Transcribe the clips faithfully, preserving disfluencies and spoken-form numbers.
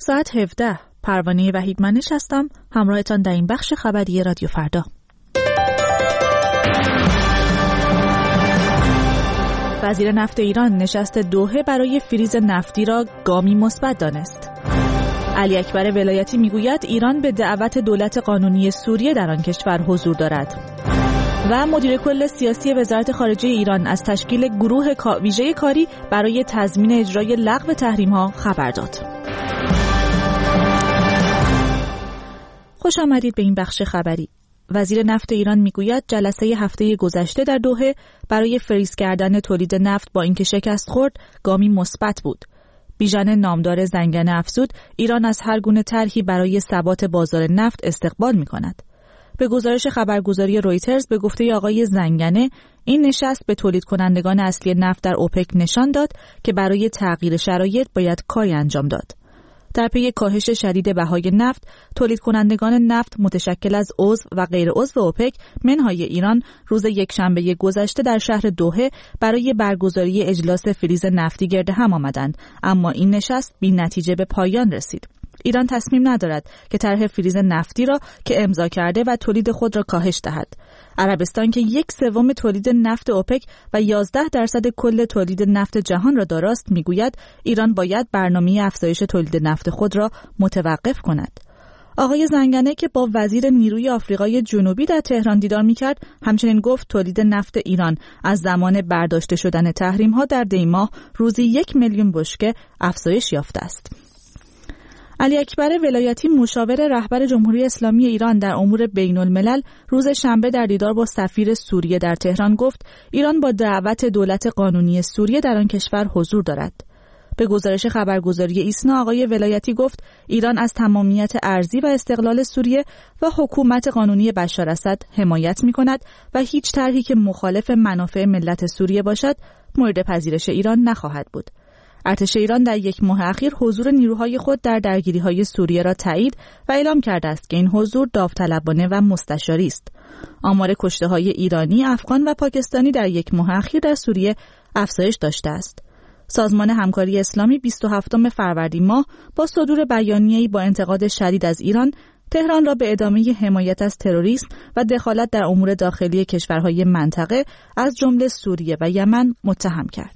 ساعت هفده. پروانه وحیدمنش هستم، همراهتان در این بخش خبری رادیو فردا. وزیر نفت ایران نشست دوحه برای فریز نفتی را گامی مثبت دانست. علی اکبر ولایتی میگوید ایران به دعوت دولت قانونی سوریه در آن کشور حضور دارد. و مدیر کل سیاسی وزارت خارجه ایران از تشکیل گروه ویژه کاری برای تضمین اجرای لغو تحریم‌ها خبر داد. خوش آمدید به این بخش خبری. وزیر نفت ایران میگوید جلسه هفته گذشته در دوحه برای فریز کردن تولید نفت با اینکه شکست خورد گامی مثبت بود. بیژن نامدار زنگنه افزود ایران از هر گونه طرحی برای ثبات بازار نفت استقبال می‌کند. به گزارش خبرگزاری رویترز به گفته آقای زنگنه این نشست به تولید کنندگان اصلی نفت در اوپک نشان داد که برای تغییر شرایط باید کاری انجام داد. در پی کاهش شدید بهای نفت، تولید کنندگان نفت متشکل از عضو و غیر عضو اوپک منهای ایران روز یکشنبه گذشته در شهر دوحه برای برگزاری اجلاس فریز نفتی گرد هم آمدند، اما این نشست بی نتیجه به پایان رسید. ایران تصمیم ندارد که طرح فریز نفتی را که امضا کرده و تولید خود را کاهش دهد. عربستان که یک سوم تولید نفت اوپک و یازده درصد کل تولید نفت جهان را داراست میگوید ایران باید برنامه افزایش تولید نفت خود را متوقف کند. آقای زنگنه که با وزیر نیروی آفریقای جنوبی در تهران دیدار میکرد همچنین گفت تولید نفت ایران از زمان برداشته شدن تحریم ها در دی ماه روزی یک میلیون بشکه افزایش یافته است. علی اکبر ولایتی مشاور رهبر جمهوری اسلامی ایران در امور بین الملل روز شنبه در دیدار با سفیر سوریه در تهران گفت ایران با دعوت دولت قانونی سوریه در آن کشور حضور دارد. به گزارش خبرگزاری ایسنا آقای ولایتی گفت ایران از تمامیت ارضی و استقلال سوریه و حکومت قانونی بشار اسد حمایت می‌کند و هیچ طرحی که مخالف منافع ملت سوریه باشد مورد پذیرش ایران نخواهد بود. ارتش ایران در یک ماه اخیر حضور نیروهای خود در درگیری‌های سوریه را تایید و اعلام کرده است که این حضور داوطلبانه و مستشاری است. آمار کشته‌های ایرانی، افغان و پاکستانی در یک ماه اخیر در سوریه افزایش داشته است. سازمان همکاری اسلامی بیست و هفتم فروردین ماه با صدور بیانیه‌ای با انتقاد شدید از ایران، تهران را به ادامه حمایت از تروریسم و دخالت در امور داخلی کشورهای منطقه از جمله سوریه و یمن متهم کرد.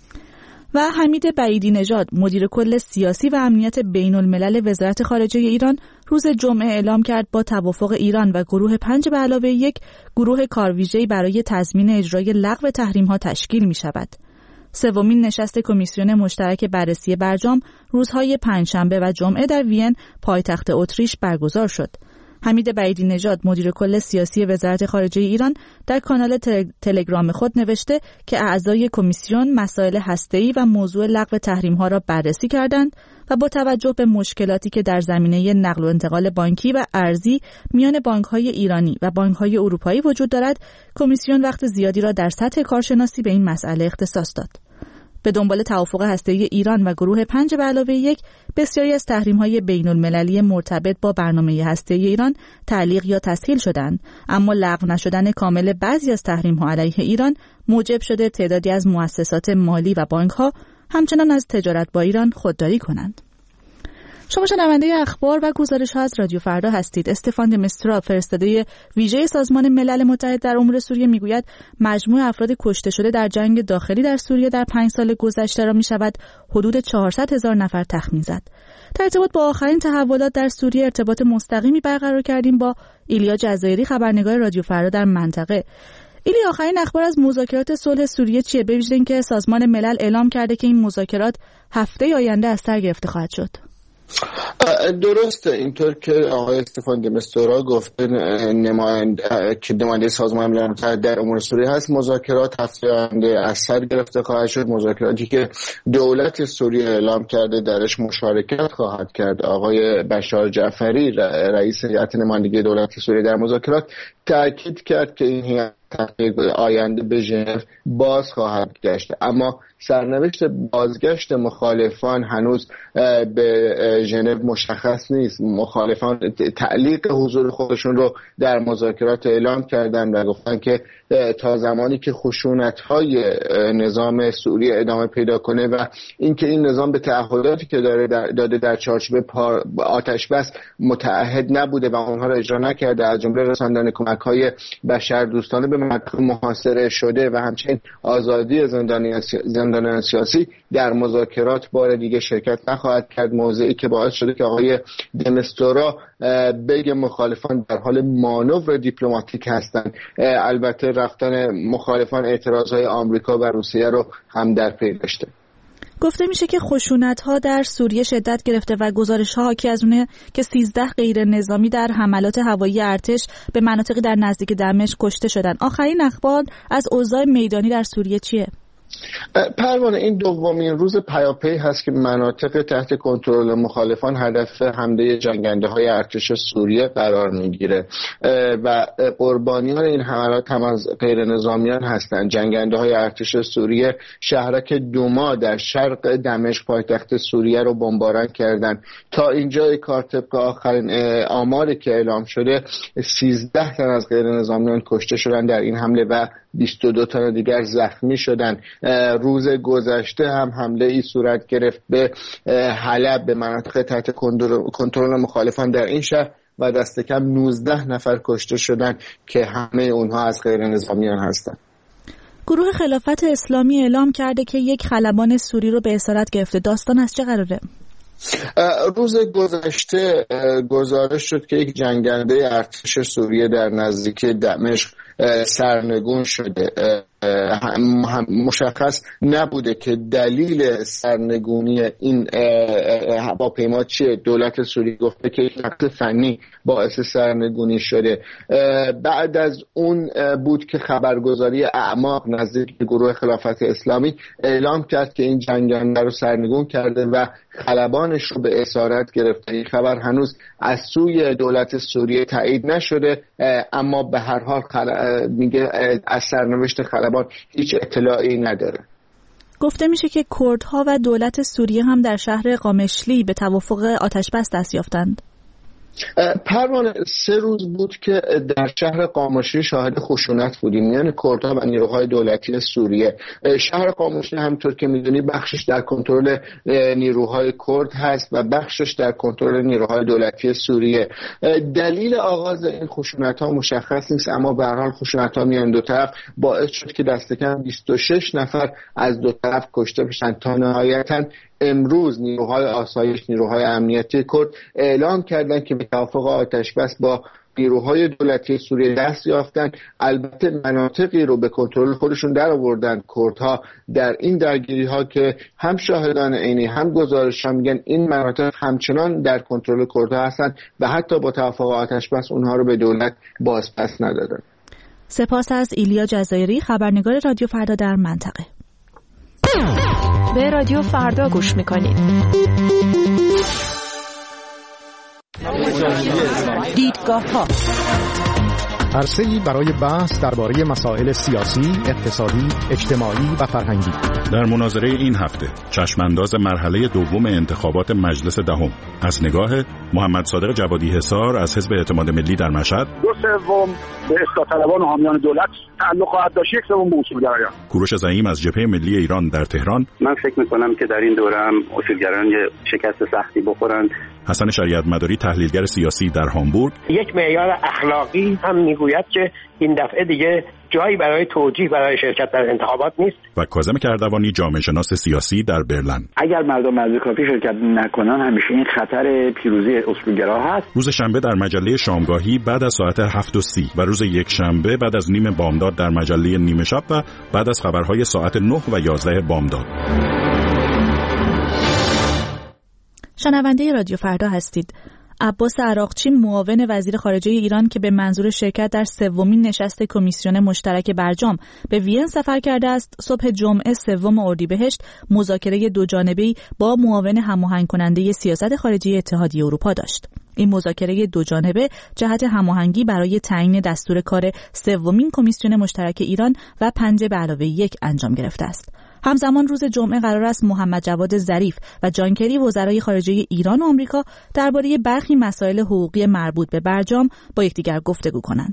و حمید بعیدی نژاد مدیر کل سیاسی و امنیت بین الملل وزارت خارجه ایران روز جمعه اعلام کرد با توافق ایران و گروه پنج به علاوه یک گروه کارویژه‌ای برای تضمین اجرای لغو تحریم‌ها تشکیل می شود. سومین نشست کمیسیون مشترک بررسی برجام روزهای پنجشنبه و جمعه در وین پایتخت اتریش برگزار شد. حمید بعیدی نژاد مدیر کل سیاسی وزارت خارجه ایران در کانال تلگرام خود نوشته که اعضای کمیسیون مسائل هسته‌ای و موضوع لغو تحریم‌ها را بررسی کردند و با توجه به مشکلاتی که در زمینه نقل و انتقال بانکی و ارزی میان بانک‌های ایرانی و بانک‌های اروپایی وجود دارد، کمیسیون وقت زیادی را در سطح کارشناسی به این مسئله اختصاص داد. به دنبال توافق هسته‌ای ایران و گروه پنج به علاوه یک، بسیاری از تحریم‌های بین‌المللی مرتبط با برنامه هسته‌ای ایران تعلیق یا تسهیل شدند، اما لغو نشدن کامل بعضی از تحریم‌ها علیه ایران موجب شده تعدادی از مؤسسات مالی و بانک‌ها همچنان از تجارت با ایران خودداری کنند. شما شنونده اخبار و گزارش‌ها از رادیو فردا هستید. استفان د مسترا فرستاده ویژه سازمان ملل متحد در امور سوریه میگوید مجموع افراد کشته شده در جنگ داخلی در سوریه در پنج سال گذشته را میشود حدود چهارصد هزار نفر تخمین زد. در ارتباط با آخرین تحولات در سوریه ارتباط مستقیمی برقرار کردیم با ایلیا جزایری خبرنگار رادیو فردا در منطقه. ایلی آخرین اخبار از مذاکرات صلح سوریه چیه؟ به ویژه اینکه سازمان ملل اعلام کرده که این مذاکرات هفته آینده از سر گرفته خواهد شد. درسته، اینطور که آقای استفان د مستورا گفته نماینده که نماینده سازمان ملل متحد در امور سوریه هست، مذاکرات هفته آینده از سر گرفته خواهد شد. مذاکراتی که دولت سوریه اعلام کرده درش مشارکت خواهد کرد. آقای بشار جعفری رئیس هیئت نمایندگی دولت سوریه در مذاکرات تاکید کرد که این هیئت تحقیق آینده به ژنو باز خواهد گشت، اما سرنوشت بازگشت مخالفان هنوز به ژنو مشخص نیست. مخالفان تعلیق حضور خودشون رو در مذاکرات اعلام کردن و گفتن که تا زمانی که خشونت‌های نظام سوریه ادامه پیدا کنه و اینکه این نظام به تعهداتی که داره داده در چارچوب آتش بس متعهد نبوده و اونها را اجرا نکرده، از جمله رساندن کمک‌های بشردوستانه به مناطق محاصره شده و همچنین آزادی زندانیان سیاسی، در مذاکرات بار دیگه شرکت نخواهد کرد. موضعی که باعث شده که آقای دمستورا بگه مخالفان در حال مانور دیپلماتیک هستند. البته رفتن مخالفان اعتراضهای آمریکا و روسیه رو هم در پی داشته. گفته میشه که خشونت‌ها در سوریه شدت گرفته و گزارش‌ها حاکی از اونه که سیزده غیر نظامی در حملات هوایی ارتش به مناطقی در نزدیک دمشق کشته شدن. آخرین اخبار از اوضاع میدانی در سوریه چیه؟ پروانه، این دومین روز پیاپی هست که مناطق تحت کنترل مخالفان هدف حمله جنگنده‌های ارتش سوریه قرار میگیره و قربانیان این حملات هم از غیر نظامیان هستند. جنگنده‌های ارتش سوریه شهرک دوما در شرق دمشق پایتخت سوریه رو بمباران کردند. تا اینجای کار طبق آخرین آماری که اعلام شده سیزده تن از غیر نظامیان کشته شدن در این حمله و بیست و دو تن دیگر زخمی شدند. روز گذشته هم حمله ای صورت گرفت به حلب، به مناطق تحت کنترل مخالفان در این شهر و دست کم نوزده نفر کشته شدند که همه اونها از غیر نظامیان هستند. گروه خلافت اسلامی اعلام کرده که یک خلبان سوری رو به اسارت گرفته. داستان از چه قراره؟ روز گذشته گزارش شد که یک جنگنده ارتش سوریه در نزدیک دمشق سرنگون شده. مشخص نبوده که دلیل سرنگونی این هواپیما چیه. دولت سوریه گفته که یک نقص فنی باعث سرنگونی شده. بعد از اون بود که خبرگزاری اعماق نزدیک گروه خلافت اسلامی اعلام کرد که این جنگنده رو سرنگون کرده و خلبانش رو به اسارت گرفته. این خبر هنوز از سوی دولت سوریه تایید نشده، اما به هر حال خل... میگه از سرنوشت خلبان هیچ اطلاعی نداره. گفته میشه که کردها و دولت سوریه هم در شهر قامشلی به توافق آتش‌بس دست یافتند. پروانه، سه روز بود که در شهر قامشلی شاهد خشونت بودیم میان کردها و نیروهای دولتی سوریه. شهر قامشلی همونطور که میدونی بخشش در کنترل نیروهای کرد هست و بخشش در کنترل نیروهای دولتی سوریه. دلیل آغاز این خشونت ها مشخص نیست، اما به هر حال خشونت ها میان دو طرف باعث شد که دست کم بیست و شش نفر از دو طرف کشته بشن. تا نهایتاً امروز نیروهای آسایش، نیروهای امنیتی کرد اعلام کردند که به توافق آتش بس با نیروهای دولتی سوریه دست یافتن. البته مناطقی رو به کنترل خودشون در آوردن کردها در این درگیری ها که هم شاهدان عینی هم گزارش ها میگن این مناطق همچنان در کنترل کردها هستن و حتی با توافق آتش بس اونها رو به دولت بازپس ندادن. سپاس از ایلیا جزایری، خبرنگار رادیو فردا در منطقه. به رادیو فردا گوش میکنید. دیدگاه ها، عرصه‌ای برای بحث درباره مسائل سیاسی، اقتصادی، اجتماعی و فرهنگی. در مناظره این هفته چشمانداز مرحله دوم انتخابات مجلس دهم از نگاه محمد صادق جوادی حصار از حزب اعتماد ملی در مشهد. دو سوم به اصلاح طلبان و حامیان دولت تعلق خواهد داشت، یک سوم به اصولگرایان. کوروش زعیم از جبهه ملی ایران در تهران. من فکر می‌کنم که در این دوره هم اصولگرایان یه شکست سختی بخورند. حسن شریعت مداری تحلیلگر سیاسی در هامبورگ. یک معیار اخلاقی هم میگوید که این دفعه دیگه جایی برای توجیه برای شرکت در انتخابات نیست. و کاظم کردوانی جامعه شناس سیاسی در برلین. اگر مردم از کافی شرکت نکنن همیشه این خطر پیروزی اصولگرا هست. روز شنبه در مجله شامگاهی بعد از ساعت هفت و سی و روز یک شنبه بعد از نیم بامداد در مجله نیمه شب و بعد از خبرهای ساعت نه و یازده بامداد. شنونده رادیو فردا هستید. عباس عراقچی معاون وزیر خارجه ایران که به منظور شرکت در سومین نشست کمیسیون مشترک برجام به وین سفر کرده است، صبح جمعه سوم اردیبهشت مذاکره دوجانبه‌ای با معاون هماهنگ کننده سیاست خارجی اتحادیه اروپا داشت. این مذاکره دوجانبه جهت هماهنگی برای تعیین دستور کار سومین کمیسیون مشترک ایران و پنج به علاوه یک انجام گرفته است. همزمان روز جمعه قرار است محمد جواد ظریف و جان کری وزرای خارجه ایران و آمریکا درباره برخی مسائل حقوقی مربوط به برجام با یکدیگر گفتگو کنند.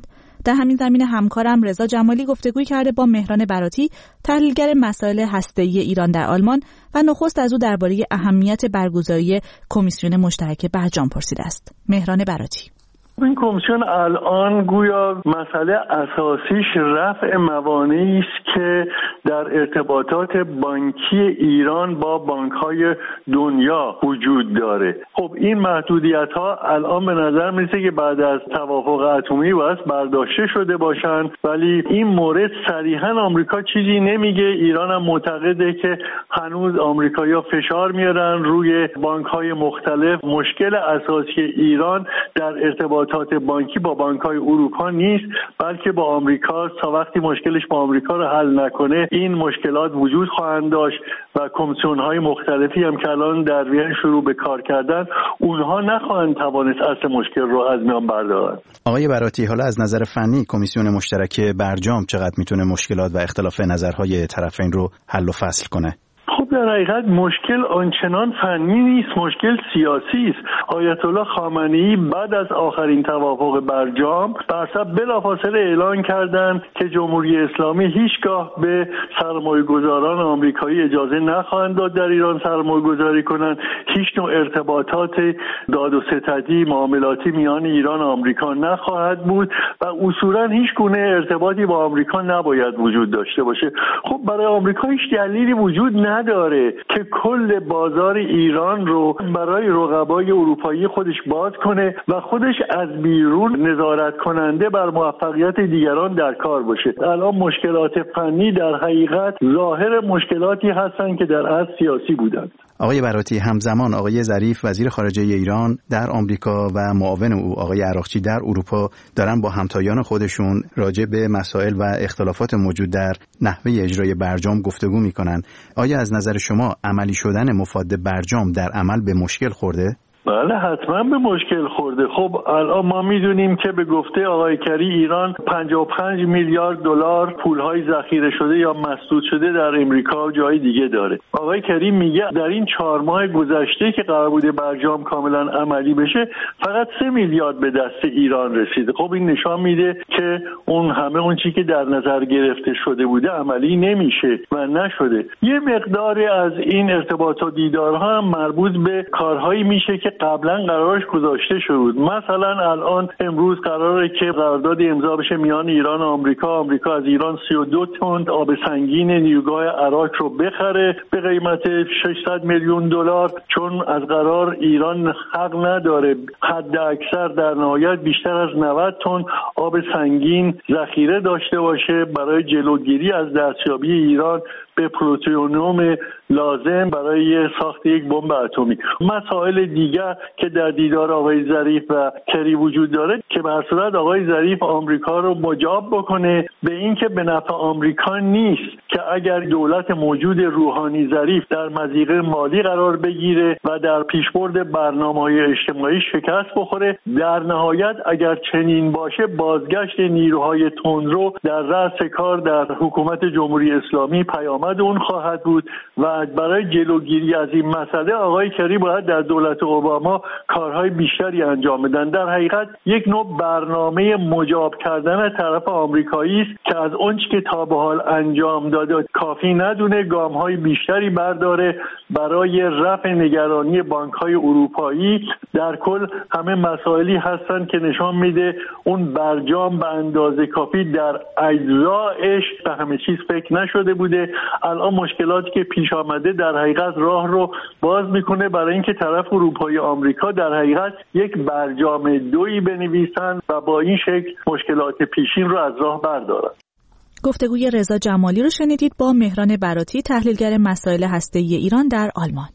در همین زمینه همکارم رضا جمالی گفتگوی کرده با مهران براتی، تحلیلگر مسائل هسته‌ای ایران در آلمان و نخست از او درباره اهمیت برگزاری کمیسیون مشترک برجام پرسیده است. مهران براتی: این کمیسیون الان گویا مسئله اساسیش رفع موانعی است که در ارتباطات بانکی ایران با بانک‌های دنیا وجود داره. خب این محدودیت‌ها الان به نظر میرسه که بعد از توافق اتمی باید برداشته شده باشن، ولی این مورد صریحاً آمریکا چیزی نمیگه. ایران هم معتقده که هنوز آمریکایی‌ها فشار میارن روی بانک‌های مختلف. مشکل اساسی ایران در ارتباط بانکی با بانک‌های اروپا نیست، بلکه با آمریکا. تا وقتی مشکلش با آمریکا رو حل نکنه این مشکلات وجود خواهند داشت و کمیسیون‌های مختلفی هم که الان در وین شروع به کار کردن، اونها نخواهند توانست اصل مشکل رو از میان بردارن. آقای براتی، حالا از نظر فنی کمیسیون مشترک برجام چقدر میتونه مشکلات و اختلاف نظرهای طرفین رو حل و فصل کنه؟ خب در حقیقت مشکل آنچنان فنی نیست، مشکل سیاسی است. آیت الله خامنه‌ای بعد از آخرین توافق برجام برسا بلافاصله اعلان کردند که جمهوری اسلامی هیچگاه به سرمایه‌گذاران آمریکایی اجازه نخواهند داد در ایران سرمایه‌گذاری کنند. هیچ نوع ارتباطات داد و ستدی معاملاتی میان ایران و آمریکا نخواهد بود و اصولاً هیچ گونه ارتباطی با آمریکا نباید وجود داشته باشه. خب برای آمریکا هیچ دلیلی وجود نداره که کل بازار ایران رو برای رقبای اروپایی خودش باز کنه و خودش از بیرون نظارت کننده بر موفقیت دیگران در کار باشه. الان مشکلات فنی در حقیقت ظاهر مشکلاتی هستن که در اصل سیاسی بودند. آقای براتی، همزمان آقای ظریف وزیر خارجه ایران در آمریکا و معاون او آقای عراقچی در اروپا دارن با همتایان خودشون راجع به مسائل و اختلافات موجود در نحوه اجرای برجام گفتگو میکنن. آیا از نظر شما عملی شدن مفاد برجام در عمل به مشکل خورده؟ بله حتما به مشکل خورده. خب الان ما میدونیم که به گفته آقای کری ایران پنجاه و پنج میلیارد دلار پولهای ذخیره شده یا مسدود شده در امریکا و جای دیگه داره. آقای کری میگه در این چهار ماه گذشته که قرار بوده برجام کاملا عملی بشه فقط سه میلیارد به دست ایران رسیده. خب این نشان میده که اون همه اون چیزی که در نظر گرفته شده بوده عملی نمیشه و نشده. یه مقداری از این ارتباط و دیدارها هم مربوط به کارهایی میشه که قبلا قرارش گذاشته شد. مثلا الان امروز قراره که قرارداد امضا بشه میان ایران و آمریکا. آمریکا از ایران سی و دو تن آب سنگین نیروگاه عراق رو بخره به قیمت ششصد میلیون دلار، چون از قرار ایران حق نداره حد اکثر در نهایت بیشتر از نود تن آب سنگین ذخیره داشته باشه برای جلوگیری از دستیابی ایران به پلوتونیوم لازم برای ساخت یک بمب اتمی. مسائل دیگر که در دیدار آقای ظریف و کری وجود داره که به هر صورت آقای ظریف آمریکا رو مجاب بکنه به این که به نفع آمریکا نیست که اگر دولت موجود روحانی ظریف در مضیقه مالی قرار بگیره و در پیشبرد برنامه‌های اجتماعی شکست بخوره. در نهایت اگر چنین باشه بازگشت نیروهای تندرو در رأس کار در حکومت جمهوری اسلامی پیامد اون خواهد بود و برای جلوگیری از این مسئله آقای کری باید در دولت اوباما کارهای بیشتری انجام بدن. در حقیقت یک نوع برنامه مجاب کردن طرف آمریکایی است که از اون چیزی که تا به حال انجام داده کافی ندونه، گام‌های بیشتری برداره برای رفع نگرانی بانک‌های اروپایی. در کل همه مسائلی هستن که نشان میده اون برجام به اندازه کافی در اجزایش به همه چیز فکر نشده بوده. الان مشکلاتی که پیش آمده در حقیقت راه رو باز میکنه برای اینکه طرف اروپایی آمریکا در حقیقت یک برجام دویی بنویسن و با این شکل مشکلات پیشین رو از راه بردارن. گفتگوی رضا جمالی رو شنیدید با مهران براتی، تحلیلگر مسائل هسته‌ای ایران در آلمان.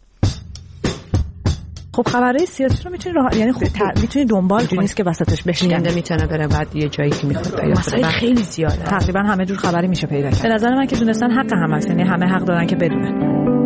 خب خبرهای سیاسی رو میتونی راه... یعنی خب میتونی دنبال کنی، نیست که وسطش بشینه میتونه بره بعد یه جایی که میخواد پیدا کنه. خیلی زیاده، تقریبا همه جور خبری میشه پیدا کرد. به نظر من که دونستن حق هم هست، یعنی همه حق دارن که بدونن.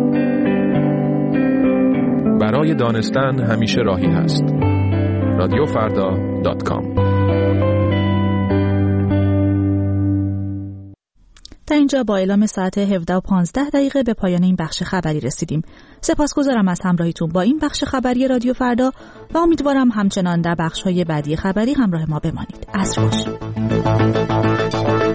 برای دانستن همیشه راهی هست. رادیو فردا دات کام. تا اینجا با اعلام ساعت هفده و پانزده دقیقه به پایان این بخش خبری رسیدیم. سپاسگزارم از همراهیتون با این بخش خبری رادیو فردا و امیدوارم همچنان در بخش‌های بعدی خبری همراه ما بمانید. عصر خوش.